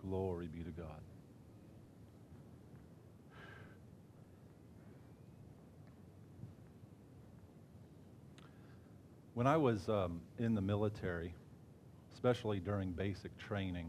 Glory be to God. When I was in the military, especially during basic training,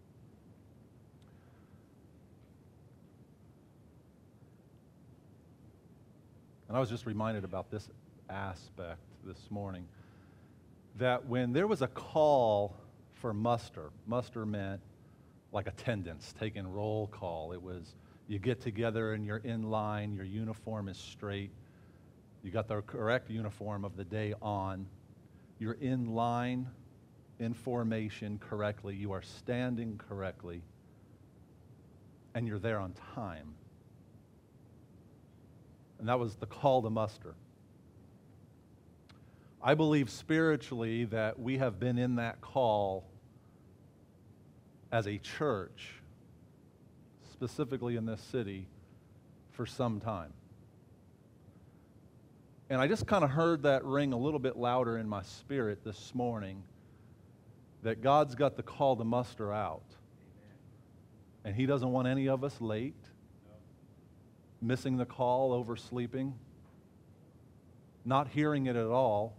and I was just reminded about this aspect this morning, that when there was a call for muster meant like attendance, taking roll call. It was, you get together and you're in line, your uniform is straight, you got the correct uniform of the day on, you're in line, in formation correctly, you are standing correctly, and you're there on time. And that was the call to muster. I believe spiritually that we have been in that call as a church, specifically in this city, for some time. And I just kind of heard that ring a little bit louder in my spirit this morning, that God's got the call to muster out. And He doesn't want any of us late, missing the call, oversleeping, not hearing it at all,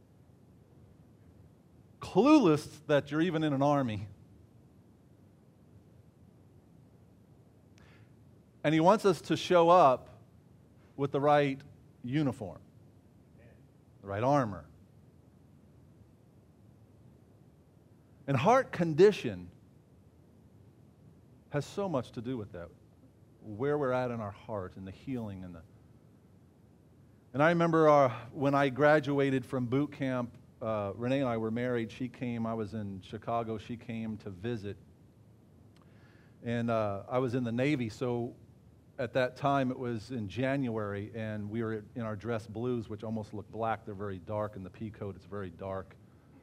clueless that you're even in an army. And He wants us to show up with the right uniform, the right armor. And heart condition has so much to do with that, where we're at in our heart and the healing and the. And I remember when I graduated from boot camp, Renee and I were married. She came, I was in Chicago, she came to visit. And I was in the Navy, so at that time it was in January, and we were in our dress blues, which almost look black. They're very dark, and the pea coat is very dark.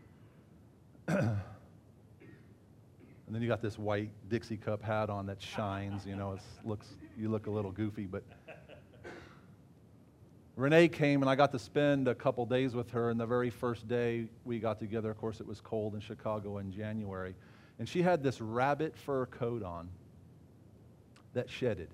And then you got this white Dixie cup hat on that shines, you know, you look a little goofy, but Renee came, and I got to spend a couple days with her, and the very first day we got together, of course, it was cold in Chicago in January, and she had this rabbit fur coat on that shedded.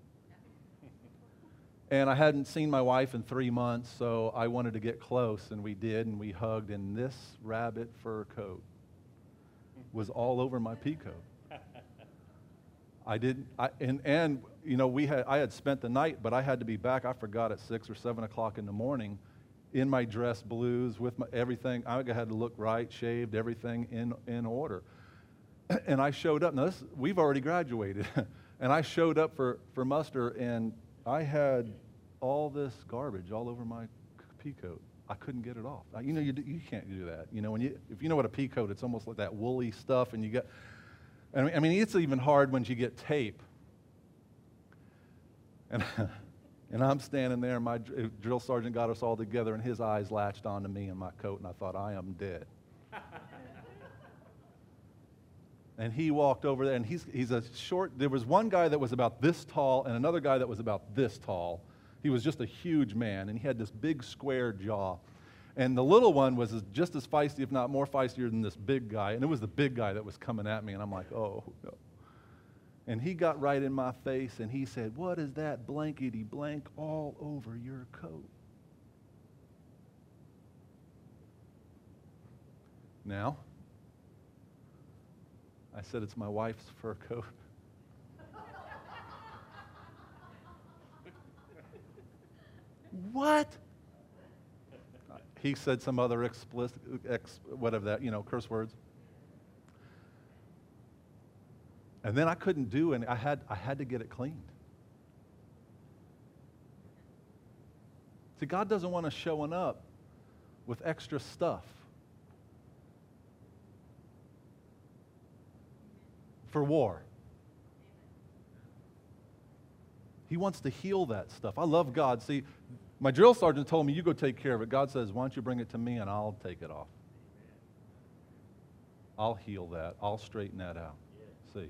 And I hadn't seen my wife in 3 months, so I wanted to get close, and we did, and we hugged, and this rabbit fur coat was all over my pea coat. And you know, I had spent the night, but I had to be back, I forgot, at 6 or 7 o'clock in the morning in my dress blues with my everything. I had to look right, shaved, everything in order. And I showed up. Now, we've already graduated. And I showed up for muster, and I had all this garbage all over my pea coat. I couldn't get it off. You know, you can't do that. You know, if you know what a pea coat, it's almost like that woolly stuff, and you get. I mean, it's even hard when you get tape. And I'm standing there, and my drill sergeant got us all together, and his eyes latched onto me and my coat, and I thought, I am dead. And he walked over there, and he's a short. There was one guy that was about this tall, and another guy that was about this tall. He was just a huge man, and he had this big square jaw. And the little one was just as feisty, if not more feistier than this big guy. And it was the big guy that was coming at me, and I'm like, oh, no. And he got right in my face, and he said, what is that blankety blank all over your coat? Now, I said, it's my wife's fur coat. What? He said some other explicit, whatever that, you know, curse words. And then I couldn't do it. I had to get it cleaned. See, God doesn't want us showing up with extra stuff for war. He wants to heal that stuff. I love God. See, my drill sergeant told me, you go take care of it. God says, why don't you bring it to me and I'll take it off. I'll heal that. I'll straighten that out. See.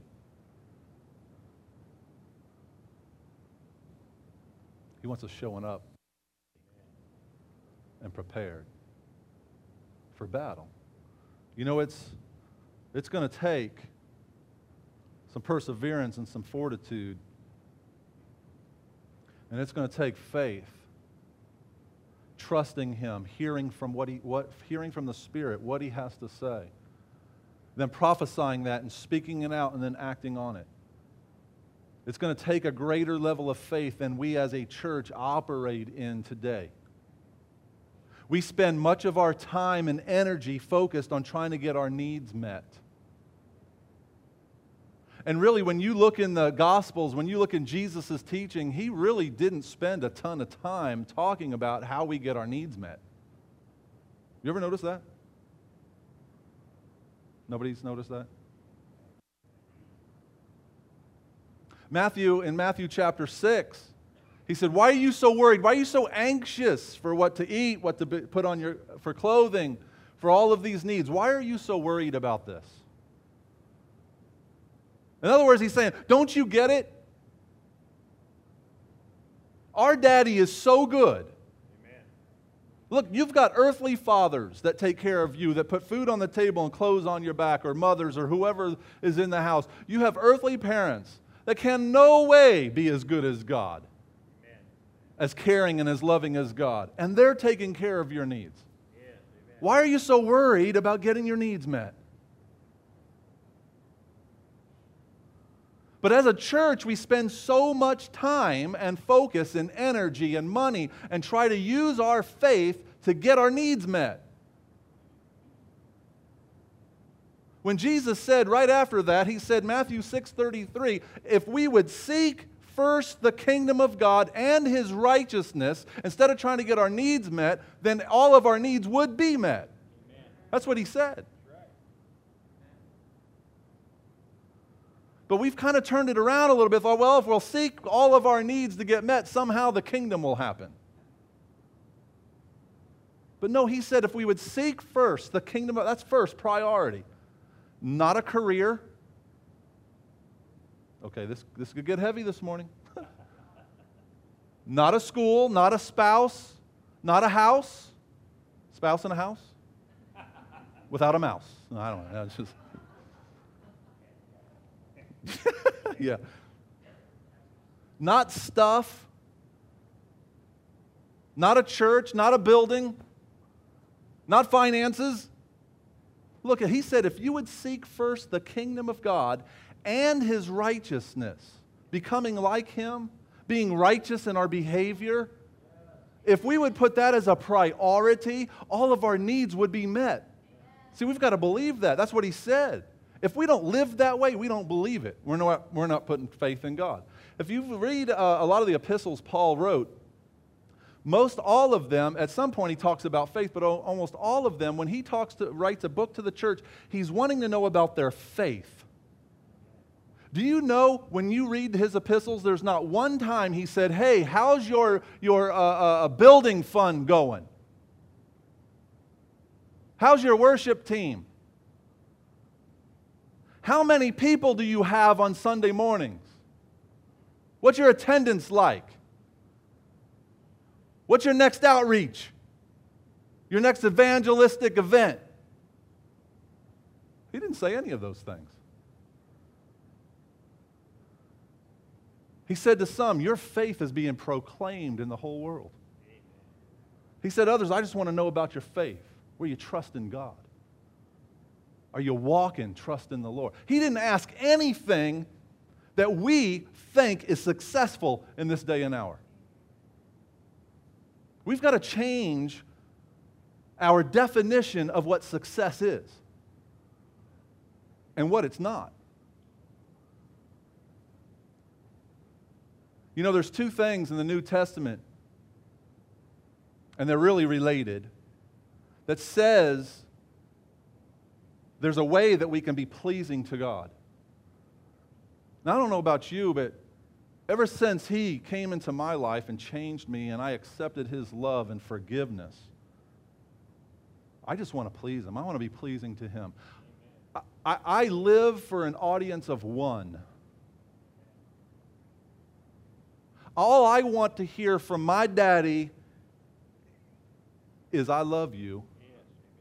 He wants us showing up and prepared for battle. You know, it's going to take some perseverance, and some fortitude. And it's going to take faith, trusting Him, hearing from hearing from the Spirit what He has to say, then prophesying that and speaking it out and then acting on it. It's going to take a greater level of faith than we as a church operate in today. We spend much of our time and energy focused on trying to get our needs met. And really, when you look in the Gospels, when you look in Jesus' teaching, He really didn't spend a ton of time talking about how we get our needs met. You ever notice that? Nobody's noticed that? In Matthew chapter 6, He said, why are you so worried? Why are you so anxious for what to eat, what to put on for clothing, for all of these needs? Why are you so worried about this? In other words, He's saying, don't you get it? Our daddy is so good. Amen. Look, you've got earthly fathers that take care of you, that put food on the table and clothes on your back, or mothers, or whoever is in the house. You have earthly parents that can no way be as good as God, amen, as caring and as loving as God. And they're taking care of your needs. Yes, why are you so worried about getting your needs met? But as a church, we spend so much time and focus and energy and money and try to use our faith to get our needs met. When Jesus said right after that, He said, Matthew 6:33, if we would seek first the kingdom of God and His righteousness, instead of trying to get our needs met, then all of our needs would be met. Amen. That's what He said. But we've kind of turned it around a little bit. Thought, well, if we'll seek all of our needs to get met, somehow the kingdom will happen. But no, He said if we would seek first the kingdom, that's first priority. Not a career. Okay, this could get heavy this morning. Not a school, not a spouse, not a house. Spouse in a house? Without a mouse. No, I don't know. It's just... yeah. Not stuff. Not a church, not a building. Not finances. Look, He said if you would seek first the kingdom of God and His righteousness, becoming like Him, being righteous in our behavior, if we would put that as a priority, all of our needs would be met. See, we've got to believe that. That's what He said. If we don't live that way, we don't believe it. We're not putting faith in God. If you read a lot of the epistles Paul wrote, most all of them, at some point he talks about faith, but almost all of them, when he writes a book to the church, he's wanting to know about their faith. Do you know when you read his epistles, there's not one time he said, hey, how's your building fund going? How's your worship team? How many people do you have on Sunday mornings? What's your attendance like? What's your next outreach? Your next evangelistic event? He didn't say any of those things. He said to some, your faith is being proclaimed in the whole world. He said to others, I just want to know about your faith, where you trust in God. Are you walking, trust in the Lord? He didn't ask anything that we think is successful in this day and hour. We've got to change our definition of what success is and what it's not. You know, there's two things in the New Testament, and they're really related, that says there's a way that we can be pleasing to God. Now, I don't know about you, but ever since He came into my life and changed me and I accepted His love and forgiveness, I just want to please Him. I want to be pleasing to Him. I live for an audience of one. All I want to hear from my daddy is, I love you.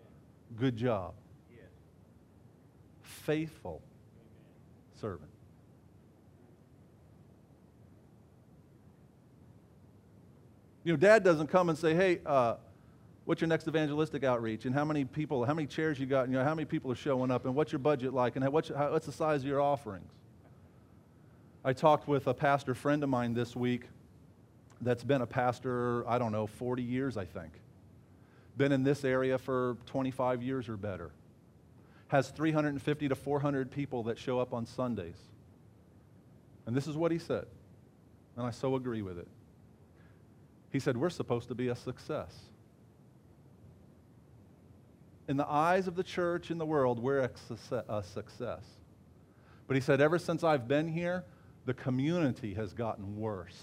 Good job. Faithful servant. Dad doesn't come and say, hey, what's your next evangelistic outreach? And how many chairs you got? And how many people are showing up? And what's your budget like? And what's the size of your offerings? I talked with a pastor friend of mine this week that's been a pastor, 40 years, I think. Been in this area for 25 years or better. Has 350 to 400 people that show up on Sundays. And this is what he said, and I so agree with it. He said, we're supposed to be a success. In the eyes of the church in the world, we're a success. But he said, ever since I've been here, the community has gotten worse.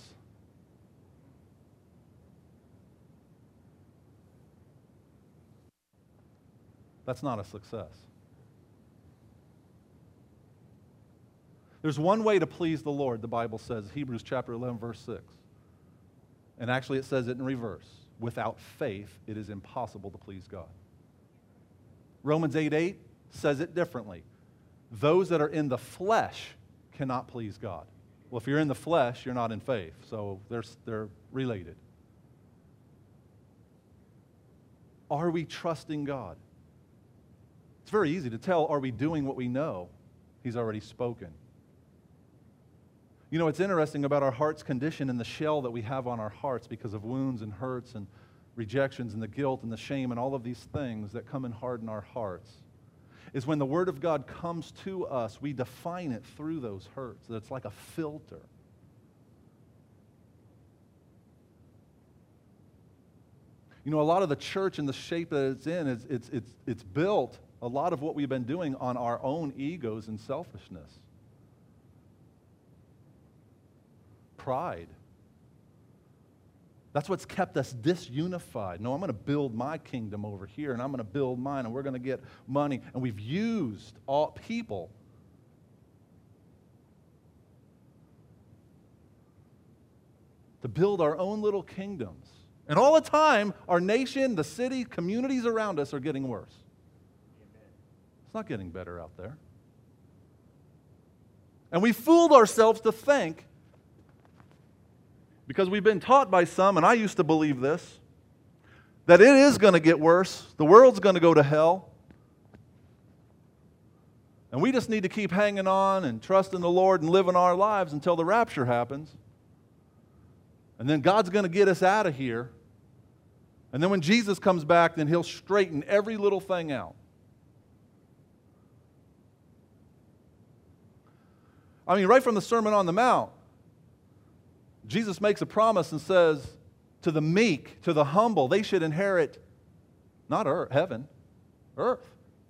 That's not a success. There's one way to please the Lord, the Bible says, Hebrews chapter 11, verse 6. And actually it says it in reverse. Without faith, it is impossible to please God. Romans 8:8 says it differently. Those that are in the flesh cannot please God. Well, if you're in the flesh, you're not in faith. So they're related. Are we trusting God? It's very easy to tell, are we doing what we know He's already spoken? It's interesting about our heart's condition and the shell that we have on our hearts because of wounds and hurts and rejections and the guilt and the shame and all of these things that come and harden our hearts, is when the Word of God comes to us, we define it through those hurts. It's like a filter. A lot of the church and the shape that it's in, it's built, a lot of what we've been doing, on our own egos and selfishness. Pride. That's what's kept us disunified. No, I'm going to build my kingdom over here, and I'm going to build mine, and we're going to get money. And we've used all people to build our own little kingdoms. And all the time, our nation, the city, communities around us are getting worse. Amen. It's not getting better out there. And we fooled ourselves to think, because we've been taught by some, and I used to believe this, that it is going to get worse. The world's going to go to hell. And we just need to keep hanging on and trusting the Lord and living our lives until the rapture happens. And then God's going to get us out of here. And then when Jesus comes back, then He'll straighten every little thing out. Right from the Sermon on the Mount, Jesus makes a promise and says, to the meek, to the humble, they should inherit not heaven, earth.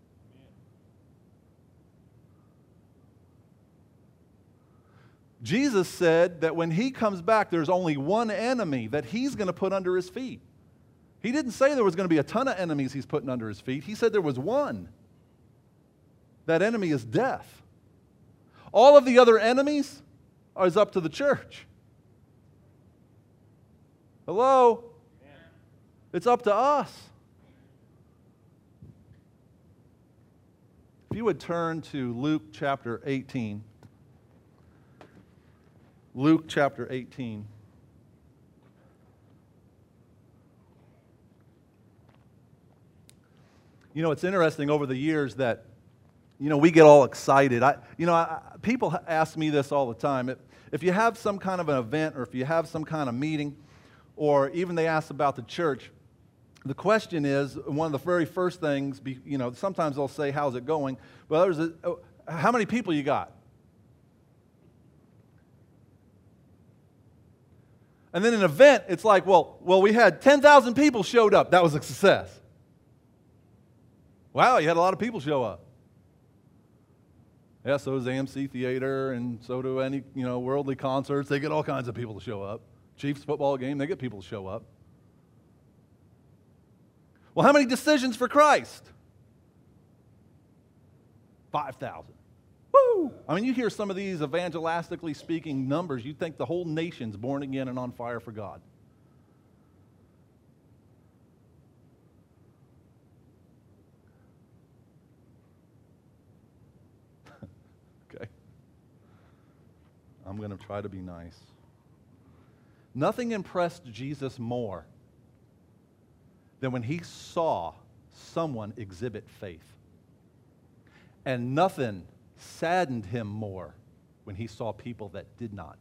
Jesus said that when He comes back, there's only one enemy that He's going to put under His feet. He didn't say there was going to be a ton of enemies He's putting under His feet. He said there was one. That enemy is death. All of the other enemies is up to the church. Hello? It's up to us. If you would turn to Luke chapter 18. Luke chapter 18. It's interesting over the years that, we get all excited. People ask me this all the time. If you have some kind of an event, or if you have some kind of meeting, or even they ask about the church, the question is, one of the very first things, sometimes they'll say, how's it going? But others, how many people you got? And then an event, it's like, well, we had 10,000 people showed up. That was a success. Wow, you had a lot of people show up. Yeah, so does AMC Theater, and so do any, worldly concerts. They get all kinds of people to show up. Chiefs football game, they get people to show up. Well, how many decisions for Christ? 5,000. Woo! You hear some of these evangelistically speaking numbers, you'd think the whole nation's born again and on fire for God. Okay. I'm going to try to be nice. Nothing impressed Jesus more than when he saw someone exhibit faith. And nothing saddened him more when he saw people that did not.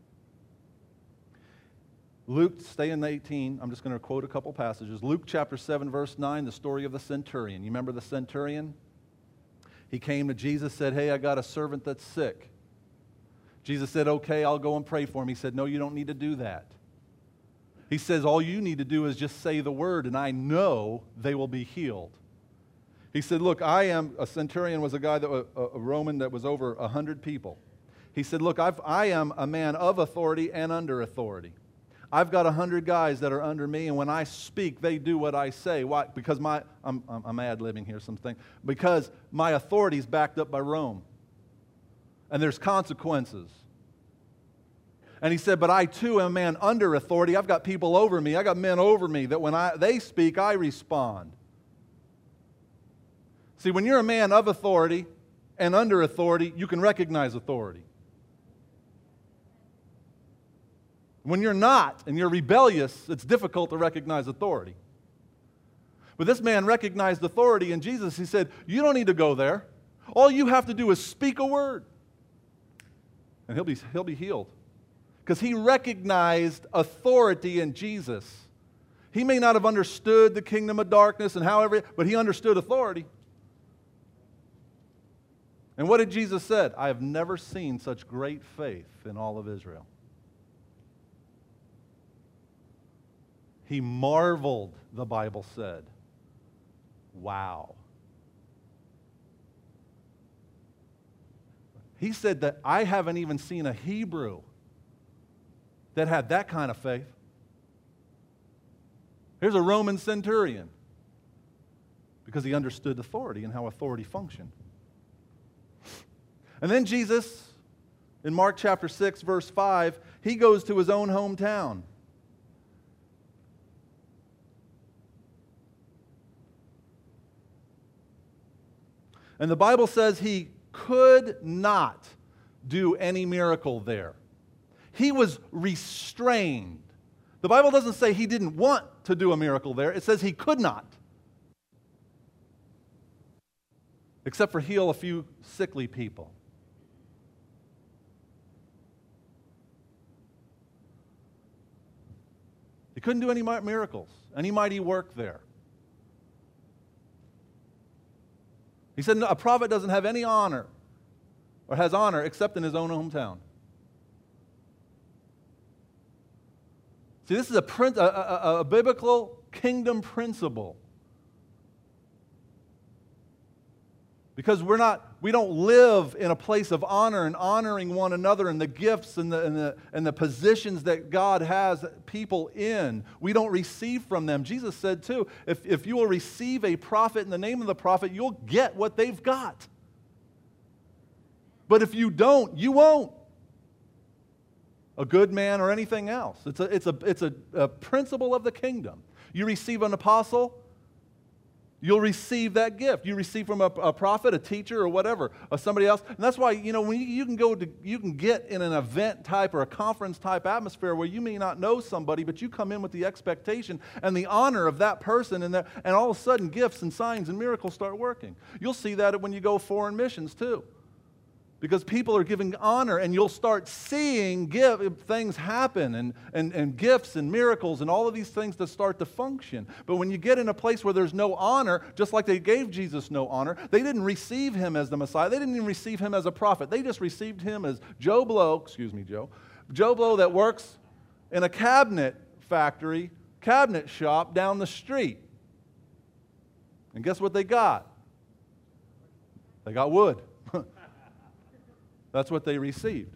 Luke, stay in 18. I'm just going to quote a couple passages. Luke chapter 7, verse 9, the story of the centurion. You remember the centurion? He came to Jesus, said, hey, I got a servant that's sick. Jesus said, okay, I'll go and pray for him. He said, no, you don't need to do that. He says, all you need to do is just say the word, and I know they will be healed. He said, look, a centurion was a guy, a Roman that was over 100 people. He said, look, I am a man of authority and under authority. I've got 100 guys that are under me, and when I speak, they do what I say. Why? Because I'm ad-libbing here something. Because my authority is backed up by Rome. And there's consequences. And he said, but I too am a man under authority. I've got people over me. I got men over me that when they speak, I respond. See, when you're a man of authority and under authority, you can recognize authority. When you're not and you're rebellious, it's difficult to recognize authority. But this man recognized authority, and Jesus, he said, you don't need to go there. All you have to do is speak a word, and he'll be healed. Because he recognized authority in Jesus. He may not have understood the kingdom of darkness and however, but he understood authority. And what did Jesus say? I have never seen such great faith in all of Israel. He marveled, the Bible said. Wow. He said that I haven't even seen a Hebrew that had that kind of faith. Here's a Roman centurion because he understood authority and how authority functioned. And then Jesus, in Mark chapter 6, verse 5, he goes to his own hometown. And the Bible says he could not do any miracle there. He was restrained. The Bible doesn't say he didn't want to do a miracle there. It says he could not. Except for heal a few sickly people. He couldn't do any miracles, any mighty work there. He said a prophet doesn't have any honor, or has honor, except in his own hometown. See, this is a biblical kingdom principle. Because we don't live in a place of honor and honoring one another and the gifts and the positions that God has people in. We don't receive from them. Jesus said too, if you will receive a prophet in the name of the prophet, you'll get what they've got. But if you don't, you won't. A good man or anything else. It's a principle of the kingdom. You receive an apostle, you'll receive that gift. You receive from a prophet, a teacher, or whatever, or somebody else. And that's why, when you can get in an event type or a conference type atmosphere where you may not know somebody, but you come in with the expectation and the honor of that person, and all of a sudden gifts and signs and miracles start working. You'll see that when you go foreign missions too. Because people are giving honor, and you'll start seeing things happen and gifts and miracles and all of these things that start to function. But when you get in a place where there's no honor, just like they gave Jesus no honor, they didn't receive him as the Messiah. They didn't even receive him as a prophet. They just received him as Joe Blow that works in a cabinet shop down the street. And guess what they got? They got wood. That's what they received.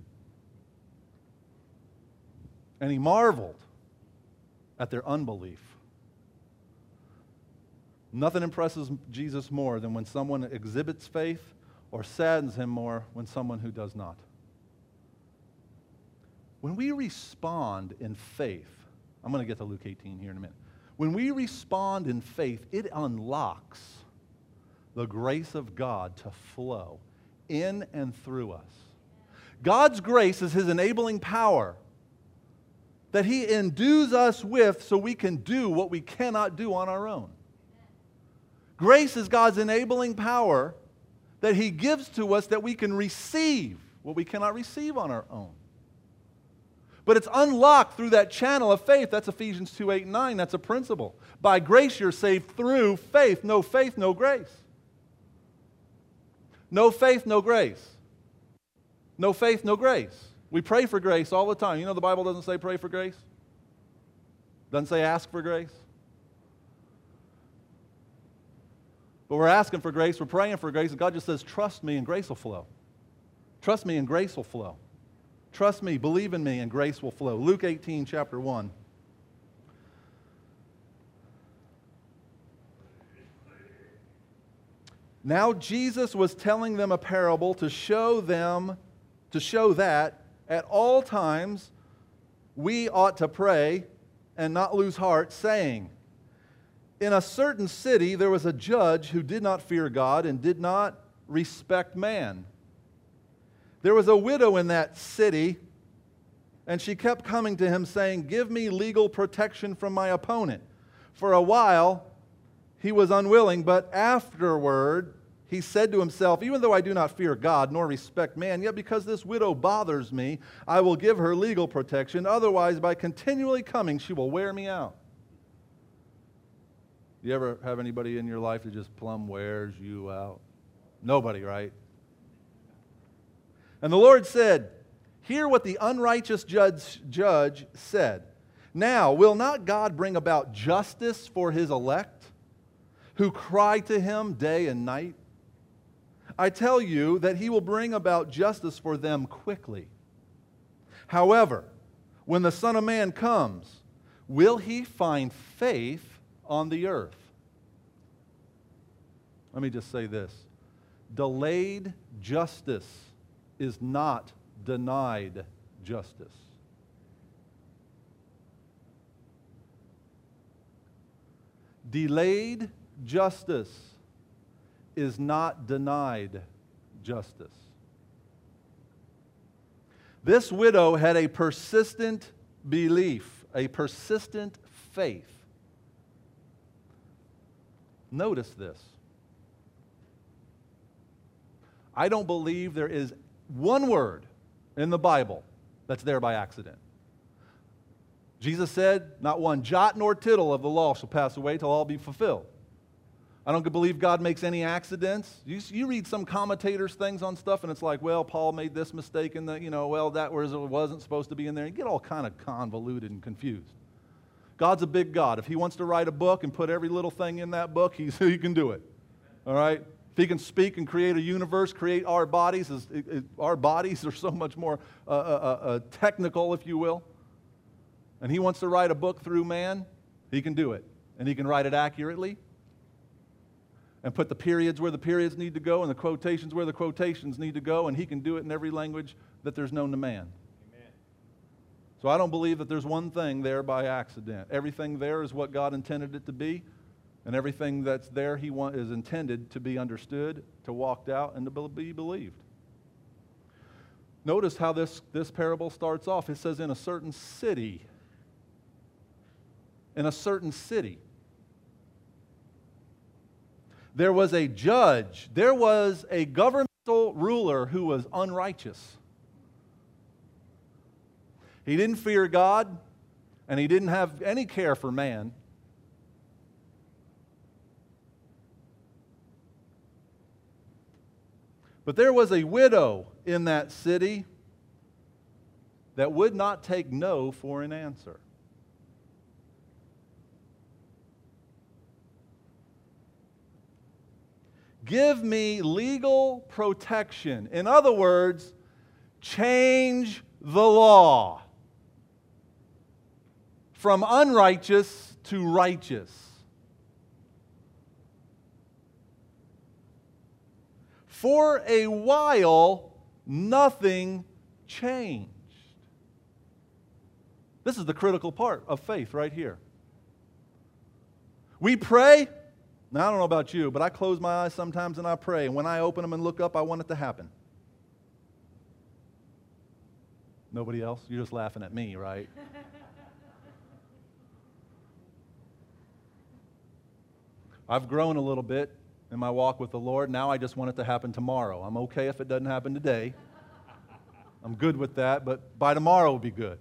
And he marveled at their unbelief. Nothing impresses Jesus more than when someone exhibits faith, or saddens him more when someone who does not. When we respond in faith, I'm going to get to Luke 18 here in a minute. When we respond in faith, it unlocks the grace of God to flow in and through us. God's grace is his enabling power that He endues us with so we can do what we cannot do on our own. Grace is God's enabling power that He gives to us that we can receive what we cannot receive on our own. But it's unlocked through that channel of faith. That's Ephesians 2, 8, and 9. That's a principle. By grace you're saved through faith. No faith, no grace. No faith, no grace. No faith, no grace. We pray for grace all the time. You know the Bible doesn't say pray for grace? Doesn't say ask for grace? But we're asking for grace, we're praying for grace, and God just says, trust me and grace will flow. Trust me and grace will flow. Trust me, believe in me, and grace will flow. Luke 18, chapter 1. Now Jesus was telling them a parable to show that at all times we ought to pray and not lose heart, saying, in a certain city there was a judge who did not fear God and did not respect man. There was a widow in that city, and she kept coming to him saying, give me legal protection from my opponent. For a while he was unwilling, but afterward he said to himself, even though I do not fear God nor respect man, yet because this widow bothers me, I will give her legal protection. Otherwise, by continually coming, she will wear me out. You ever have anybody in your life that just plumb wears you out? Nobody, right? And the Lord said, hear what the unrighteous judge said. Now, will not God bring about justice for His elect, who cry to Him day and night? I tell you that He will bring about justice for them quickly. However, when the Son of Man comes, will He find faith on the earth? Let me just say this. Delayed justice is not denied justice. Delayed justice is not denied justice. This widow had a persistent belief, a persistent faith. Notice this. I don't believe there is one word in the Bible that's there by accident. Jesus said, not one jot nor tittle of the law shall pass away till all be fulfilled. I don't believe God makes any accidents. You read some commentators' things on stuff, and it's like, well, Paul made this mistake, and that wasn't supposed to be in there. You get all kind of convoluted and confused. God's a big God. If He wants to write a book and put every little thing in that book, He can do it. All right? If He can speak and create a universe, create our bodies, our bodies are so much more technical, if you will. And He wants to write a book through man, He can do it. And He can write it accurately and put the periods where the periods need to go and the quotations where the quotations need to go, and He can do it in every language that there's known to man. Amen. So I don't believe that there's one thing there by accident. Everything there is what God intended it to be. And everything that's there is intended to be understood, to walked out, and to be believed. Notice how this parable starts off. It says, in a certain city. In a certain city. There was a judge. There was a governmental ruler who was unrighteous. He didn't fear God, and he didn't have any care for man. But there was a widow in that city that would not take no for an answer. Give me legal protection. In other words, change the law from unrighteous to righteous. For a while, nothing changed. This is the critical part of faith right here. We pray. Now, I don't know about you, but I close my eyes sometimes and I pray. And when I open them and look up, I want it to happen. Nobody else? You're just laughing at me, right? I've grown a little bit in my walk with the Lord. Now I just want it to happen tomorrow. I'm okay if it doesn't happen today. I'm good with that, but by tomorrow will be good.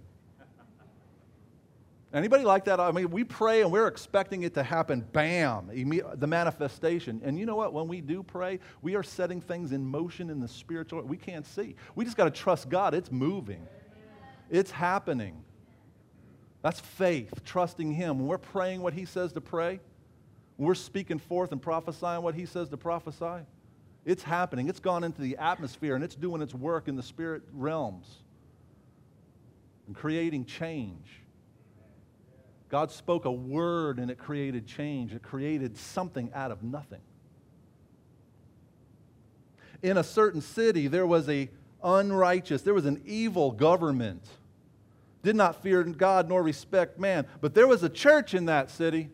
Anybody like that? I mean, we pray and we're expecting it to happen, bam, the manifestation. And you know what? When we do pray, we are setting things in motion in the spiritual. We can't see. We just got to trust God. It's moving. It's happening. That's faith, trusting Him. When we're praying what He says to pray, when we're speaking forth and prophesying what He says to prophesy, it's happening. It's gone into the atmosphere and it's doing its work in the spirit realms and creating change. God spoke a word and it created change. It created something out of nothing. In a certain city, there was an evil government. Did not fear God nor respect man. But there was a church in that city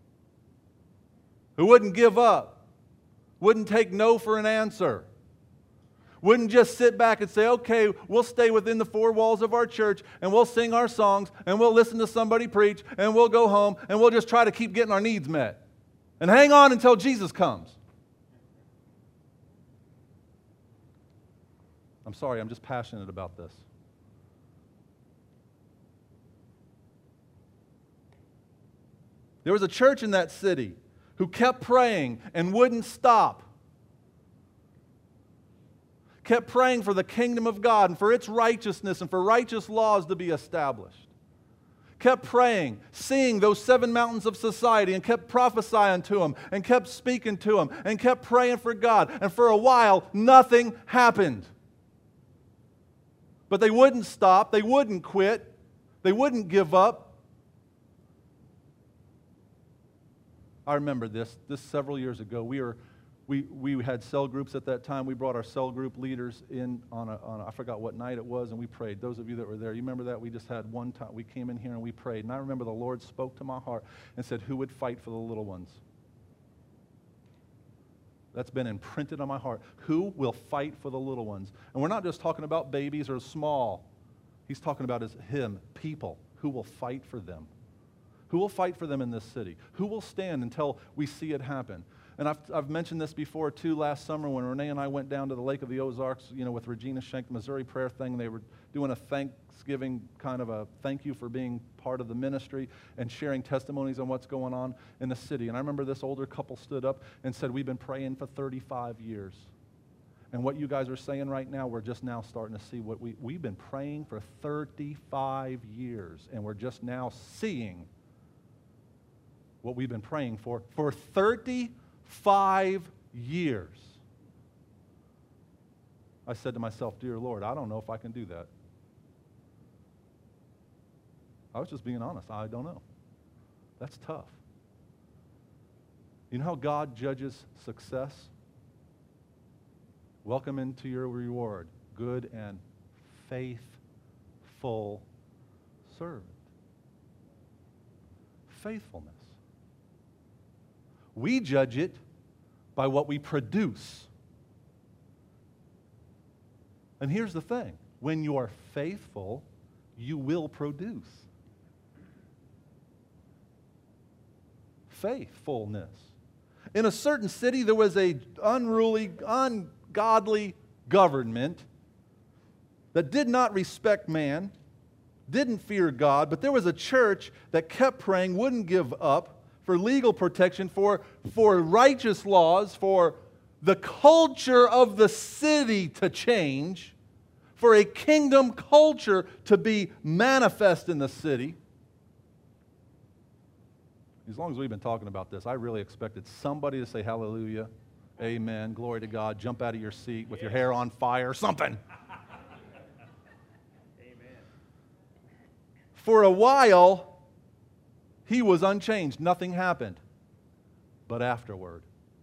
who wouldn't give up, wouldn't take no for an answer. Wouldn't just sit back and say, okay, we'll stay within the four walls of our church and we'll sing our songs and we'll listen to somebody preach and we'll go home and we'll just try to keep getting our needs met. And hang on until Jesus comes. I'm sorry, I'm just passionate about this. There was a church in that city who kept praying and wouldn't stop. Kept praying for the kingdom of God and for its righteousness and for righteous laws to be established. Kept praying, seeing those 7 mountains of society and kept prophesying to them and kept speaking to them and kept praying for God. And for a while, nothing happened. But they wouldn't stop. They wouldn't quit. They wouldn't give up. I remember this several years ago. We had cell groups at that time. We brought our cell group leaders in on I forgot what night it was, and we prayed. Those of you that were there, you remember that? We just had one time. We came in here and we prayed. And I remember the Lord spoke to my heart and said, who would fight for the little ones? That's been imprinted on my heart. Who will fight for the little ones? And we're not just talking about babies or small. He's talking about people who will fight for them. Who will fight for them in this city? Who will stand until we see it happen? And I've mentioned this before, too, last summer when Renee and I went down to the Lake of the Ozarks, with Regina Schenk, the Missouri prayer thing. They were doing a Thanksgiving, kind of a thank you for being part of the ministry and sharing testimonies on what's going on in the city. And I remember this older couple stood up and said, we've been praying for 35 years. And what you guys are saying right now, we're just now starting to see what we've been praying for 35 years. And we're just now seeing what we've been praying for 35 years. I said to myself, dear Lord, I don't know if I can do that. I was just being honest. I don't know. That's tough. You know how God judges success? Welcome into your reward, good and faithful servant. Faithfulness. We judge it by what we produce. And here's the thing. When you are faithful, you will produce. Faithfulness. In a certain city, there was an unruly, ungodly government that did not respect man, didn't fear God, but there was a church that kept praying, wouldn't give up, for legal protection, for righteous laws, for the culture of the city to change, for a kingdom culture to be manifest in the city. As long as we've been talking about this, I really expected somebody to say hallelujah, amen, glory to God, jump out of your seat with your hair on fire, something. Amen. For a while, he was unchanged. Nothing happened. But afterward,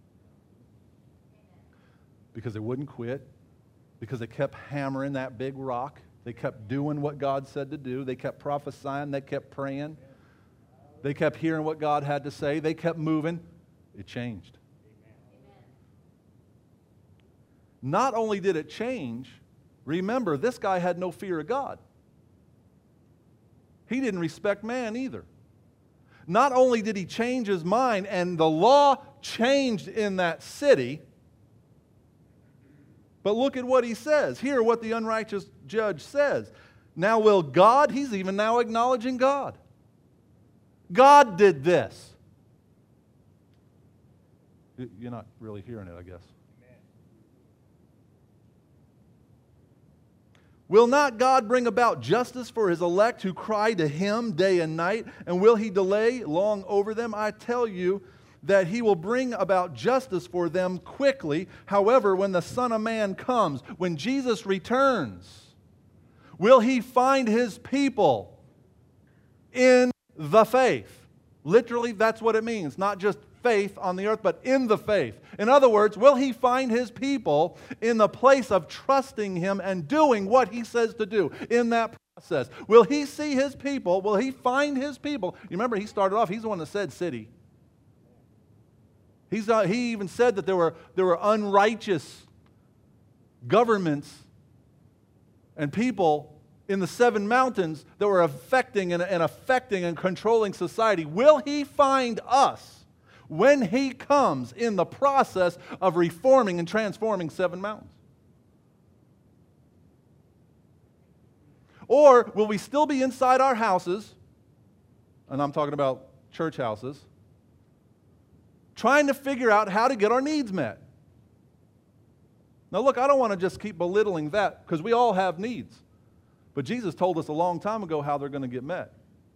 because they wouldn't quit, because they kept hammering that big rock, they kept doing what God said to do, they kept prophesying, they kept praying, they kept hearing what God had to say, they kept moving, it changed. Not only did it change, remember, this guy had no fear of God. He didn't respect man either. Not only did he change his mind and the law changed in that city, but look at what he says. Hear what the unrighteous judge says. Now will God, he's even now acknowledging God. God did this. You're not really hearing it, I guess. Will not God bring about justice for his elect who cry to him day and night? And will he delay long over them? I tell you that he will bring about justice for them quickly. However, when the Son of Man comes, when Jesus returns, will he find his people in the faith? Literally, that's what it means. Not just faith on the earth, but in the faith. In other words, will he find his people in the place of trusting him and doing what he says to do in that process? Will he see his people? Will he find his people? You remember, he started off, he's the one that said city. He even said that there were unrighteous governments and people in the 7 mountains that were affecting and controlling society. Will he find us when he comes in the process of reforming and transforming 7 mountains? Or will we still be inside our houses, and I'm talking about church houses, trying to figure out how to get our needs met? Now look, I don't want to just keep belittling that, because we all have needs. But Jesus told us a long time ago how they're going to get met.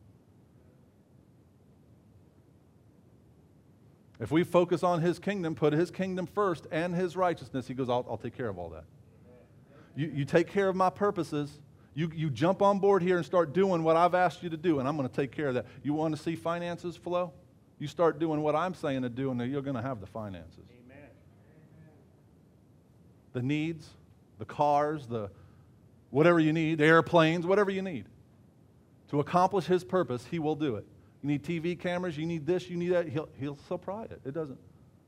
If we focus on his kingdom, put his kingdom first and his righteousness, he goes, I'll take care of all that. You take care of my purposes. You jump on board here and start doing what I've asked you to do, and I'm going to take care of that. You want to see finances flow? You start doing what I'm saying to do, and you're going to have the finances. Amen. The needs, the cars, the whatever you need, airplanes, whatever you need. To accomplish his purpose, he will do it. You need TV cameras, you need this, you need that, he'll supply it. It doesn't.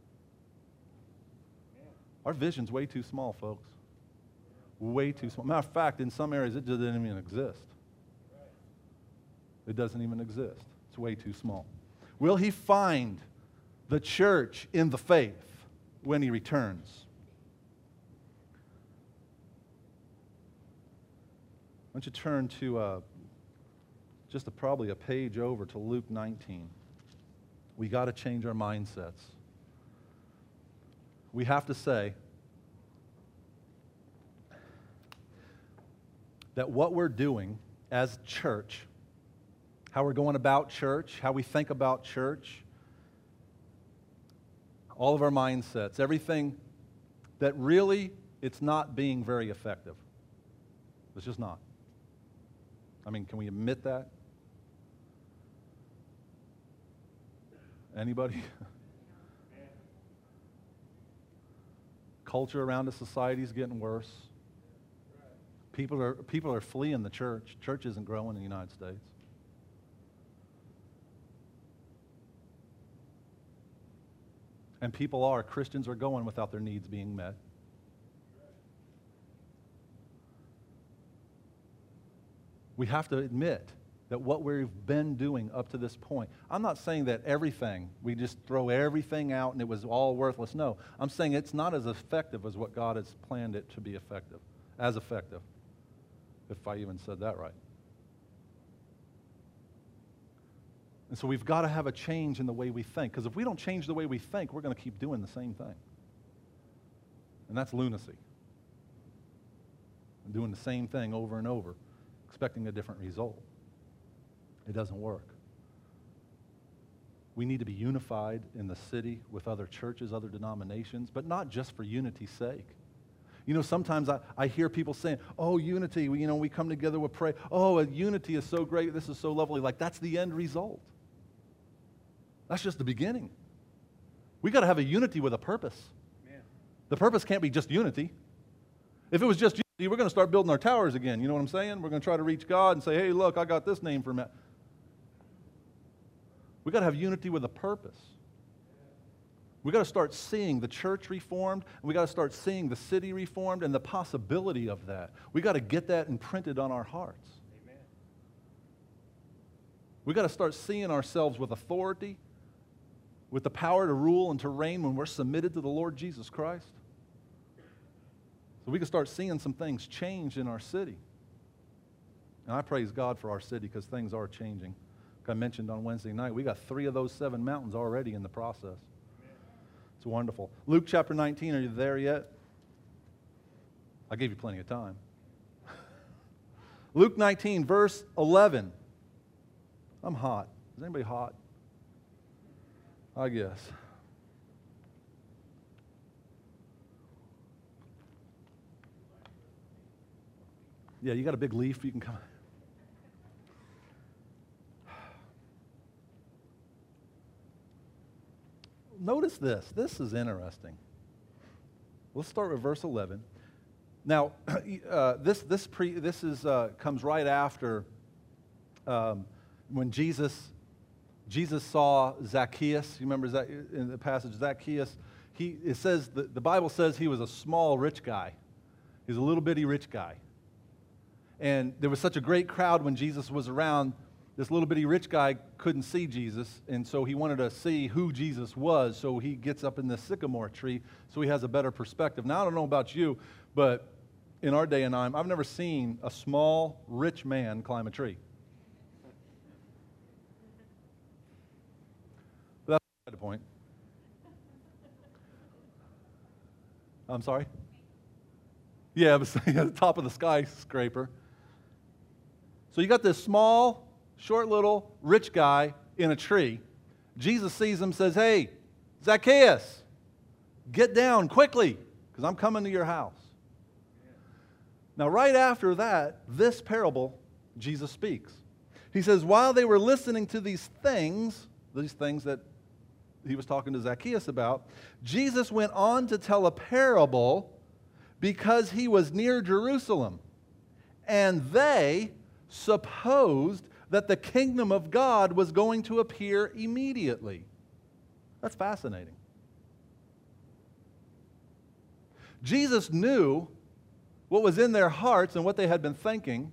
Our vision's way too small, folks. Way too small. Matter of fact, in some areas, it doesn't even exist. It doesn't even exist. It's way too small. Will he find the church in the faith when he returns? Why don't you turn to probably a page over to Luke 19. We got to change our mindsets. We have to say that what we're doing as church, how we're going about church, how we think about church, all of our mindsets, everything, that really it's not being very effective. It's just not. I mean, can we admit that? Anybody? Culture around the society is getting worse. People are fleeing the church. Church isn't growing in the United States. And Christians are going without their needs being met. We have to admit that what we've been doing up to this point, I'm not saying that we just throw everything out and it was all worthless. No, I'm saying it's not as effective as what God has planned it to be effective, if I even said that right. And so we've got to have a change in the way we think, because if we don't change the way we think, we're going to keep doing the same thing. And that's lunacy. And doing the same thing over and over, expecting a different result. It doesn't work. We need to be unified in the city with other churches, other denominations, but not just for unity's sake. You know, sometimes I hear people saying, oh, unity, we come together, we pray. Oh, unity is so great, this is so lovely. Like, that's the end result. That's just the beginning. We got to have a unity with a purpose. Man. The purpose can't be just unity. If it was just unity, we're going to start building our towers again. You know what I'm saying? We're going to try to reach God and say, hey, look, I got this name for Matt. We got to have unity with a purpose. We got to start seeing the church reformed, and we got to start seeing the city reformed and the possibility of that. We got to get that imprinted on our hearts. Amen. We got to start seeing ourselves with authority, with the power to rule and to reign when we're submitted to the Lord Jesus Christ. So we can start seeing some things change in our city. And I praise God for our city because things are changing. Like I mentioned on Wednesday night, we got 3 of those 7 mountains already in the process. It's wonderful. Luke chapter 19, are you there yet? I gave you plenty of time. Luke 19, verse 11. I'm hot. Is anybody hot? I guess. Yeah, you got a big leaf, you can come. Notice this. This is interesting. Let's start with verse 11. Now, this comes right after when Jesus saw Zacchaeus. You remember that in the passage? Zacchaeus. It says the Bible says he was a small rich guy. He was a little bitty rich guy. And there was such a great crowd when Jesus was around. This little bitty rich guy couldn't see Jesus, and so he wanted to see who Jesus was, so he gets up in this sycamore tree so he has a better perspective. Now, I don't know about you, but in our day and time, I've never seen a small, rich man climb a tree. But that's the point. I'm sorry? Yeah, it was at the top of the skyscraper. So you got this small, short little rich guy in a tree. Jesus sees him, says, "Hey, Zacchaeus, get down quickly, because I'm coming to your house." Now, right after that, this parable, Jesus speaks. He says, while they were listening to these things that he was talking to Zacchaeus about, Jesus went on to tell a parable because he was near Jerusalem, and they supposed that the kingdom of God was going to appear immediately. That's fascinating. Jesus knew what was in their hearts and what they had been thinking.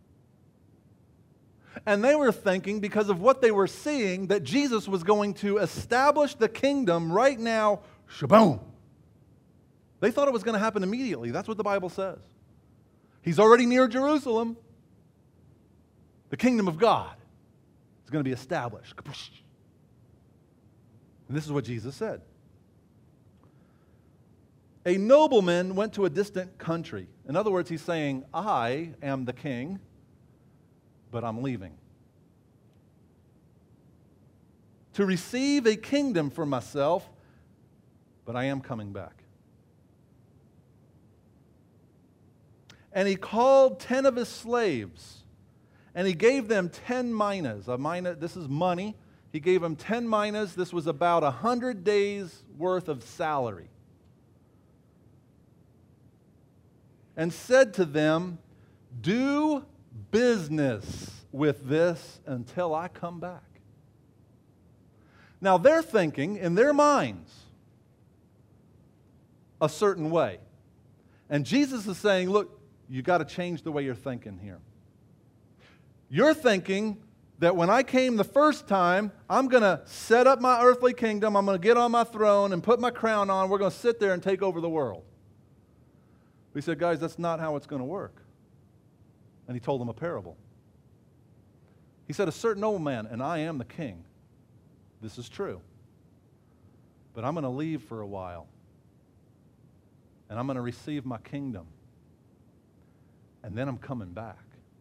And they were thinking, because of what they were seeing, that Jesus was going to establish the kingdom right now, shaboom. They thought it was going to happen immediately. That's what the Bible says. He's already near Jerusalem. The kingdom of God is going to be established. And this is what Jesus said. A nobleman went to a distant country. In other words, he's saying, I am the king, but I'm leaving. To receive a kingdom for myself, but I am coming back. And he called 10 of his slaves, and he gave them 10 minas. A mina, this is money. He gave them 10 minas. This was about 100 days' worth of salary. And said to them, do business with this until I come back. Now they're thinking in their minds a certain way. And Jesus is saying, look, you got to change the way you're thinking here. You're thinking that when I came the first time, I'm going to set up my earthly kingdom, I'm going to get on my throne and put my crown on, we're going to sit there and take over the world. We said, guys, that's not how it's going to work. And he told them a parable. He said, a certain nobleman, and I am the king. This is true. But I'm going to leave for a while. And I'm going to receive my kingdom. And then I'm coming back.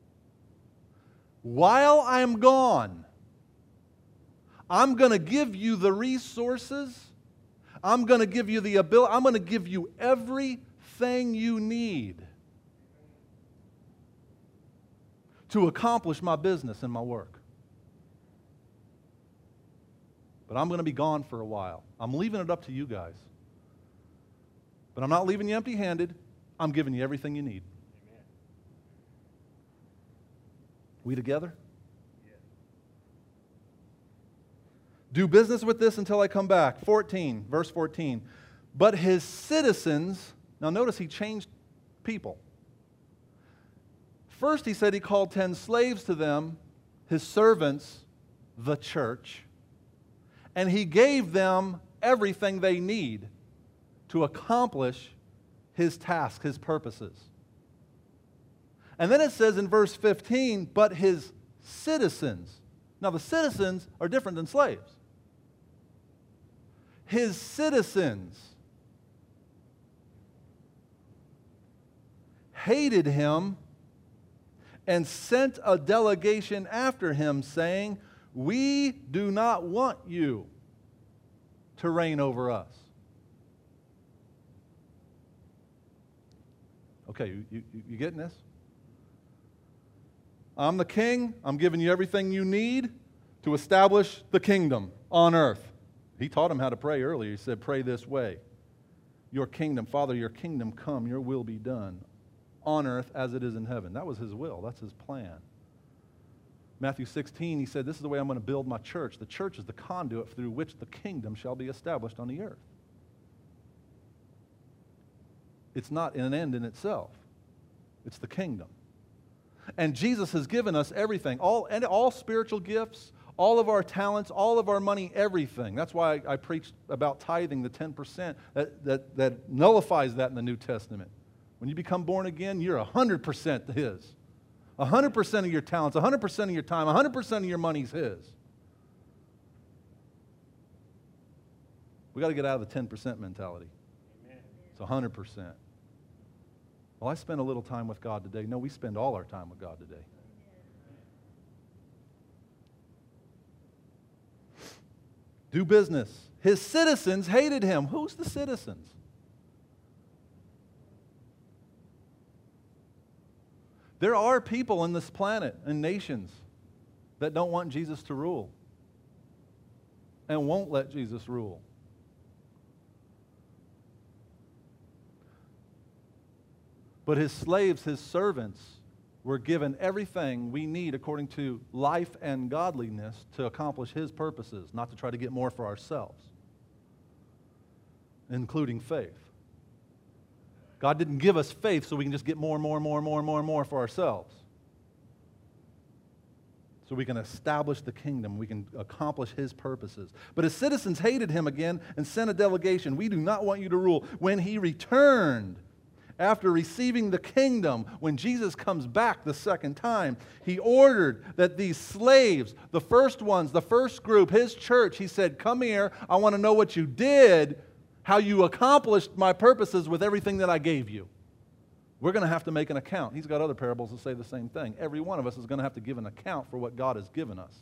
While I'm gone, I'm going to give you the resources. I'm going to give you the ability. I'm going to give you everything you need to accomplish my business and my work. But I'm going to be gone for a while. I'm leaving it up to you guys. But I'm not leaving you empty-handed. I'm giving you everything you need. Amen. We together? Yeah. Do business with this until I come back. 14, verse 14. But his citizens, now notice he changed people. First he said he called 10 slaves to them, his servants, the church, and he gave them everything they need to accomplish his task, his purposes. And then it says in verse 15, but his citizens. Now the citizens are different than slaves. His citizens hated him and sent a delegation after him, saying, we do not want you to reign over us. Okay, you getting this? I'm the king. I'm giving you everything you need to establish the kingdom on earth. He taught him how to pray earlier. He said, pray this way. Your kingdom, Father, your kingdom come, your will be done on earth as it is in heaven. That was his will. That's his plan. Matthew 16, he said, this is the way I'm going to build my church. The church is the conduit through which the kingdom shall be established on the earth. It's not an end in itself. It's the kingdom. And Jesus has given us everything, all spiritual gifts, all of our talents, all of our money, everything. That's why I preached about tithing, the 10%, that nullifies that in the New Testament. When you become born again, you're 100% His. 100% of your talents, 100% of your time, 100% of your money's His. We got to get out of the 10% mentality. Amen. It's 100%. Well, I spent a little time with God today. No, we spend all our time with God today. Do business. His citizens hated him. Who's the citizens? There are people on this planet and nations that don't want Jesus to rule and won't let Jesus rule. But his slaves, his servants, were given everything we need according to life and godliness to accomplish his purposes, not to try to get more for ourselves, including faith. God didn't give us faith so we can just get more for ourselves. So we can establish the kingdom, we can accomplish his purposes. But his citizens hated him again and sent a delegation. We do not want you to rule. When he returned, after receiving the kingdom, when Jesus comes back the second time, he ordered that these slaves, the first ones, the first group, his church, he said, come here, I want to know what you did, how you accomplished my purposes with everything that I gave you. We're going to have to make an account. He's got other parables that say the same thing. Every one of us is going to have to give an account for what God has given us.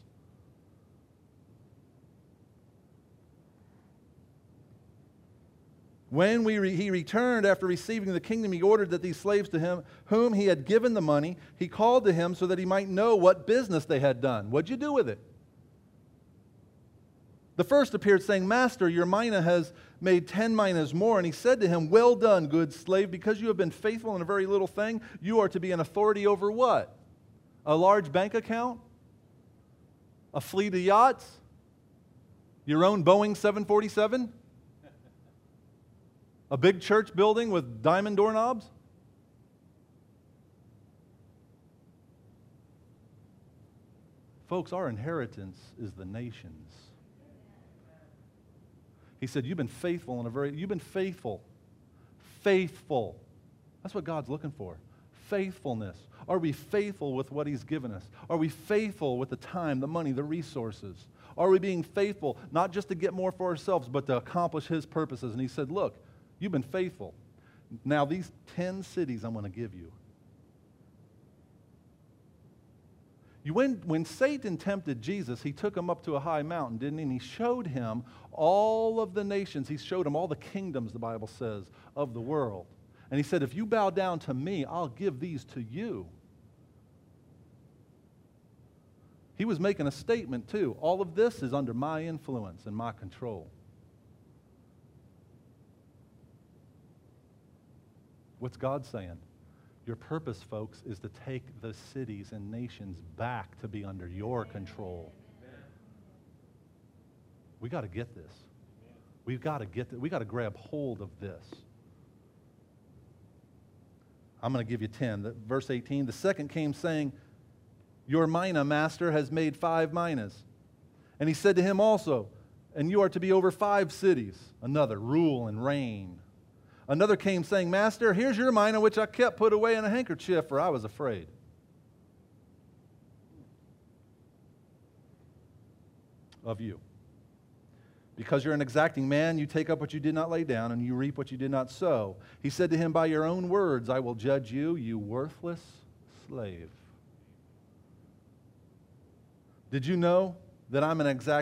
When he returned after receiving the kingdom, he ordered that these slaves to him, whom he had given the money, he called to him so that he might know what business they had done. What'd you do with it? The first appeared saying, Master, your mina has made 10 minas more. And he said to him, well done, good slave, because you have been faithful in a very little thing, you are to be an authority over what? A large bank account? A fleet of yachts? Your own Boeing 747? A big church building with diamond doorknobs? Folks, our inheritance is the nations. He said, you've been faithful you've been faithful. Faithful. That's what God's looking for. Faithfulness. Are we faithful with what he's given us? Are we faithful with the time, the money, the resources? Are we being faithful, not just to get more for ourselves, but to accomplish his purposes? And he said, look, you've been faithful. Now these 10 cities I'm going to give you. When Satan tempted Jesus, he took him up to a high mountain, didn't he? And he showed him all of the nations. He showed him all the kingdoms, the Bible says, of the world. And he said, if you bow down to me, I'll give these to you. He was making a statement too. All of this is under my influence and my control. What's God saying? Your purpose, folks, is to take the cities and nations back to be under your control. We got to get this. We've got to get this. We got to grab hold of this. I'm going to give you 10. Verse 18, the second came saying, your mina, master, has made 5 minas. And he said to him also, and you are to be over 5 cities. Another, rule and reign. Another came saying, Master, here's your mina which I kept put away in a handkerchief, for I was afraid. Of you. Because you're an exacting man, you take up what you did not lay down, and you reap what you did not sow. He said to him, by your own words I will judge you, you worthless slave. Did you know that I'm an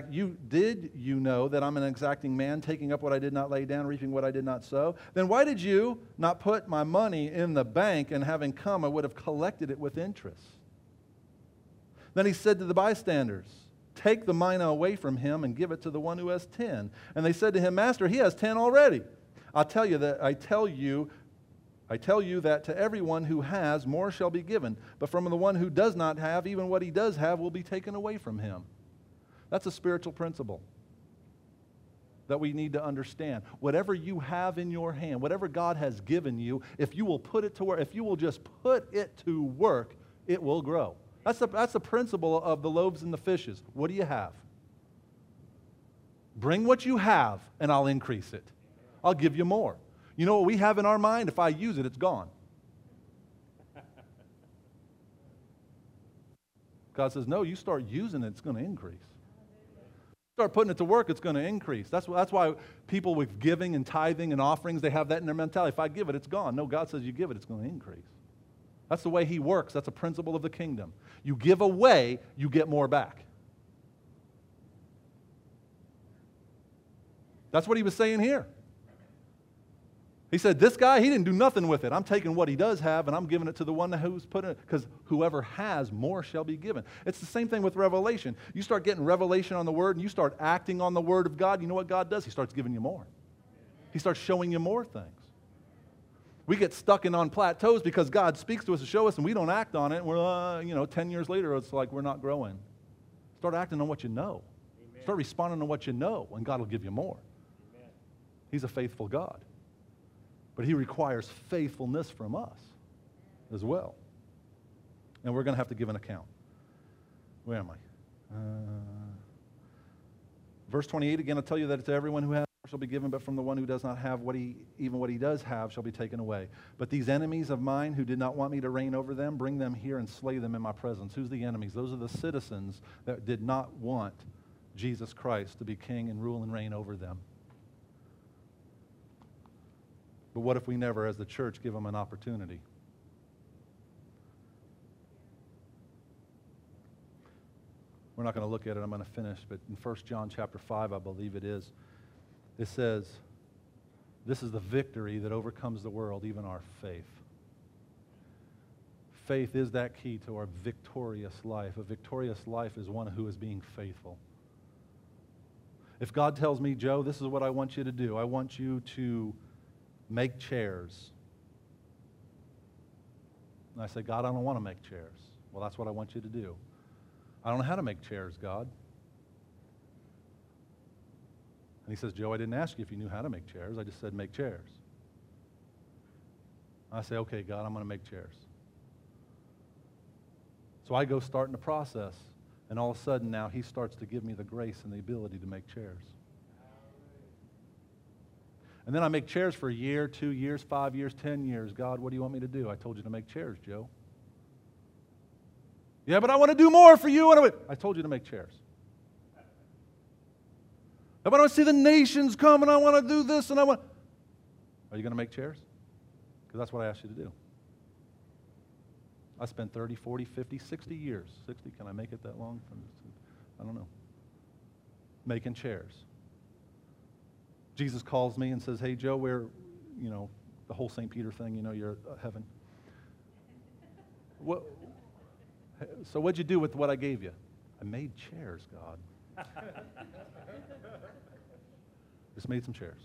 exacting man, taking up what I did not lay down, reaping what I did not sow? Then why did you not put my money in the bank, and having come I would have collected it with interest? Then he said to the bystanders, take the mina away from him and give it to the one who has 10. And they said to him, Master, he has 10 already. I tell you that to everyone who has, more shall be given. But from the one who does not have, even what he does have will be taken away from him. That's a spiritual principle that we need to understand. Whatever you have in your hand, whatever God has given you, if you will put it to work, if you will just put it to work, it will grow. That's the principle of the loaves and the fishes. What do you have? Bring what you have, and I'll increase it. I'll give you more. You know what we have in our mind? If I use it, it's gone. God says, no, you start using it, it's going to increase. Start putting it to work, it's going to increase. That's why people with giving and tithing and offerings, they have that in their mentality. If I give it, it's gone. No, God says you give it, it's going to increase. That's the way He works. That's a principle of the kingdom. You give away, you get more back. That's what He was saying here. He said, this guy, he didn't do nothing with it. I'm taking what he does have, and I'm giving it to the one who's put it, because whoever has, more shall be given. It's the same thing with revelation. You start getting revelation on the Word, and you start acting on the Word of God, you know what God does? He starts giving you more. He starts showing you more things. We get stuck in on plateaus because God speaks to us to show us, and we don't act on it. And we're, 10 years later, it's like we're not growing. Start acting on what you know. Amen. Start responding to what you know, and God will give you more. Amen. He's a faithful God. But He requires faithfulness from us as well. And we're going to have to give an account. Where am I? Verse 28, again, I'll tell you that to everyone who has shall be given, but from the one who does not have even what he does have shall be taken away. But these enemies of mine who did not want me to reign over them, bring them here and slay them in my presence. Who's the enemies? Those are the citizens that did not want Jesus Christ to be king and rule and reign over them. But what if we never, as the church, give them an opportunity? We're not going to look at it. I'm going to finish. But in 1 John chapter 5, I believe it is, it says, this is the victory that overcomes the world, even our faith. Faith is that key to our victorious life. A victorious life is one who is being faithful. If God tells me, Joe, this is what I want you to do. I want you to make chairs. And I say, God, I don't want to make chairs. Well, that's what I want you to do. I don't know how to make chairs, God. And He says, Joe, I didn't ask you if you knew how to make chairs. I just said make chairs. I say, okay, God, I'm going to make chairs. So I go starting the process, and all of a sudden now He starts to give me the grace and the ability to make chairs. And then I make chairs for a year, 2 years, 5 years, 10 years. God, what do you want me to do? I told you to make chairs, Joe. Yeah, but I want to do more for you. I told you to make chairs. If I don't see the nations come and I want to do this and I want... Are you going to make chairs? Because that's what I asked you to do. I spent 30, 40, 50, 60 years. 60, can I make it that long? I don't know. Making chairs. Jesus calls me and says, hey, Joe, we're, the whole St. Peter thing, you're at heaven. So what'd you do with what I gave you? I made chairs, God. Just made some chairs.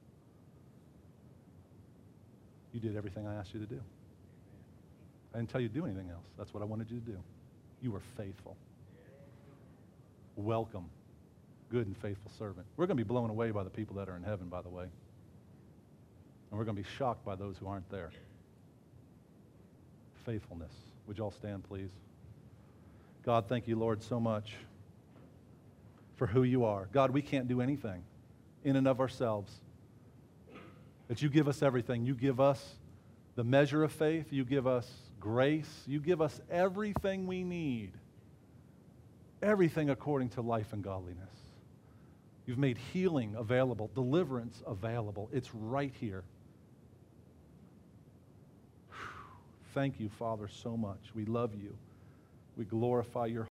You did everything I asked you to do. I didn't tell you to do anything else. That's what I wanted you to do. You were faithful. Welcome, good and faithful servant. We're going to be blown away by the people that are in heaven, by the way. And we're going to be shocked by those who aren't there. Faithfulness. Would you all stand, please? God, thank you, Lord, so much for who you are. God, we can't do anything in and of ourselves. That you give us everything. You give us the measure of faith. You give us grace. You give us everything we need. Everything according to life and godliness. You've made healing available, deliverance available. It's right here. Thank you, Father, so much. We love you. We glorify your